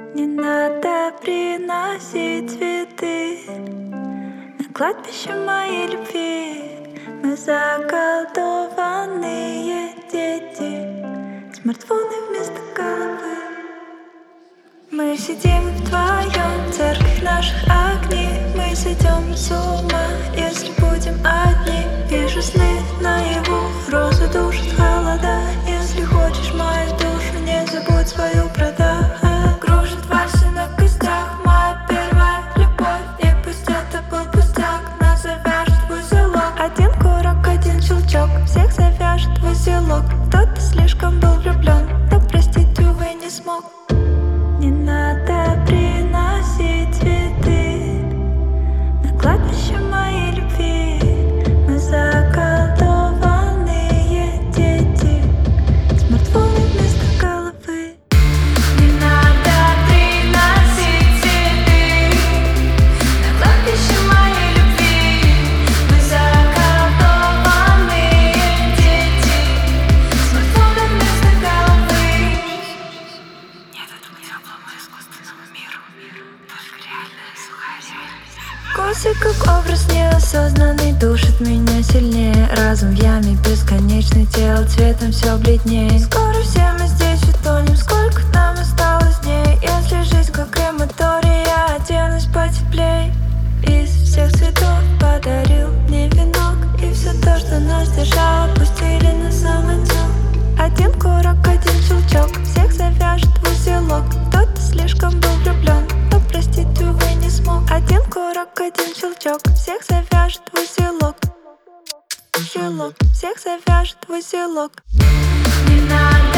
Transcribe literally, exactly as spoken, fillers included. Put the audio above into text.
Не надо приносить цветы на кладбище моей любви. Мы заколдованные дети, смартфоны вместо головы. Мы сидим вдвоем, церковь наших огней. Мы сойдем с ума, если будем одни. Вижу сны наяву, розы душат холода. Если хочешь мою душу, не забудь свою продать. Кружит вальсы на костях, моя первая любовь. И пусть это был пустяк, нас завяжет в узелок. Один курок, один щелчок, всех завяжет в узелок. Кто-то слишком был влюблен, но простить, увы, не смог. Не надо приносить цветы на кладбище моей любви. Мы заколдованные дети, смартфоны вместо головы. Не надо приносить цветы на кладбище моей любви. Мы заколдованные дети, смартфоны вместо головы. Нет этому теплому искусственному миру, только реальная сухая реальность. Косы, как образ неосознанный, душит меня сильнее. Разум в яме бесконечный, тело цветом все бледнее. Скоро все мы здесь утонем, сколько нам осталось дней. Если жизнь как крематорий, я оденусь потеплей. Из всех цветов подарил мне венок, и все то, что нас держало, пустили на самотек. Один курок, один щелчок, всех завяжет в узелок. Кто-то слишком был влюблен, но простить, увы, не смог. Один курок, один щелчок, всех завяжет в узелок. Узелок, всех завяжет в узелок. Не надо